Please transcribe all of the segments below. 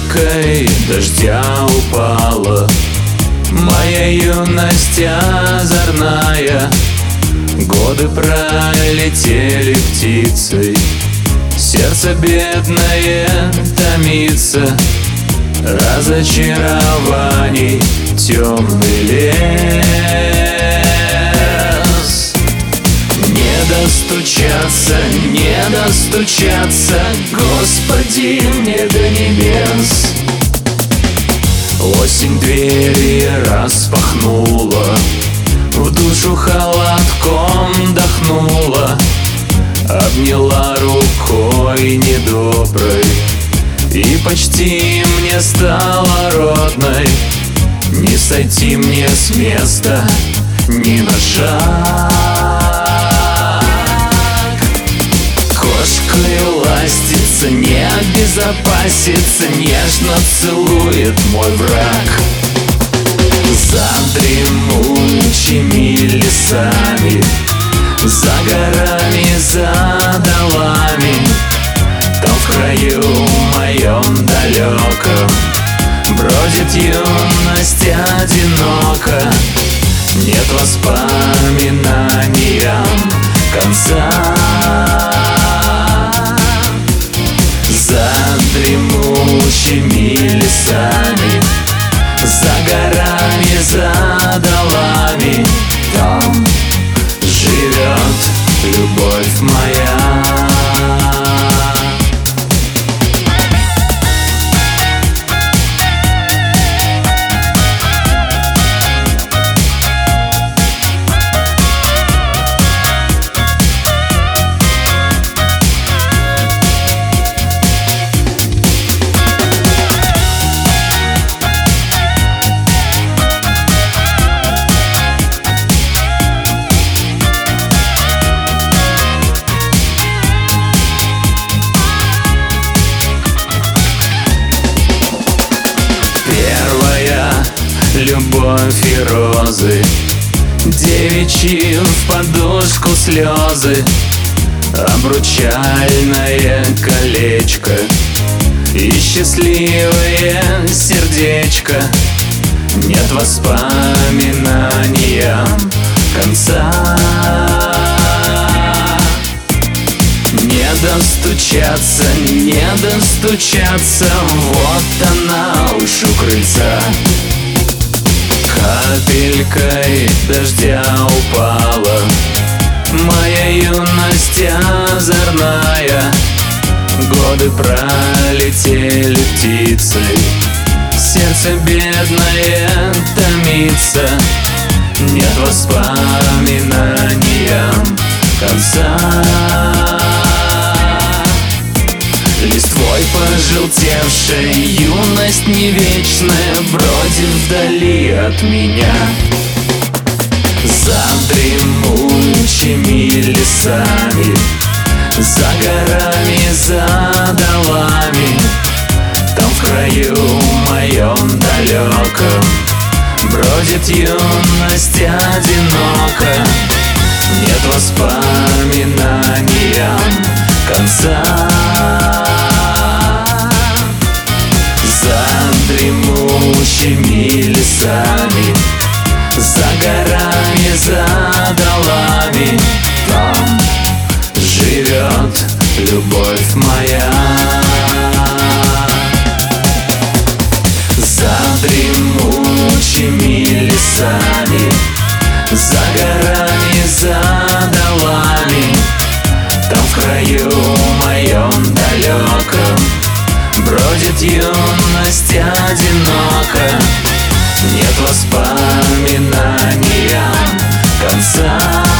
капелькой дождя упала моя юность озорная. Годы пролетели птицей, сердце бедное томится, разочарований темный лес. Не достучаться, не достучаться, Господи, мне до небес. Осень двери распахнула, в душу холодком дохнула, обняла рукой недоброй и почти мне стала родной. Не сойти мне с места ни на шаг. Кошкой ластится, не обезопасится, нежно целует мой враг. За дремучими лесами, за горами, за долами, там в краю моем далеком бродит юность одиноко. Нет воспоминаниям конца. За дремучими лесами, за горами, за долами, там живет любовь моя. Любовь и розы, девичьи в подушку слезы, обручальное колечко и счастливое сердечко. Нет воспоминаниям конца. Не достучаться, не достучаться, вот она уж у крыльца. Капелькой дождя упала моя юность озорная. Годы пролетели птицей, сердце бедное томится. Нет воспоминаниям конца. Листвой пожелтевшая юность не вечная бродит вдали от меня. За дремучими лесами, за горами, за долами, там в краю моем далеком бродит юность одиноко. Нет воспоминаниям конца. За дремучими лесами, за горами, за долами, там живет любовь моя. За дремучими лесами, за горами, за долами, там в краю моем далеком бродит юность одиноко. Нет воспоминаниям конца.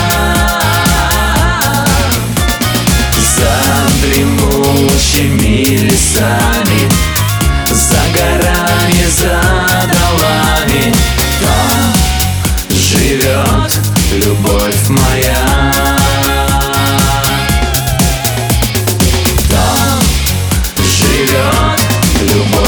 За дремучими лесами, за горами, за долами, там живет любовь моя. Там живет любовь.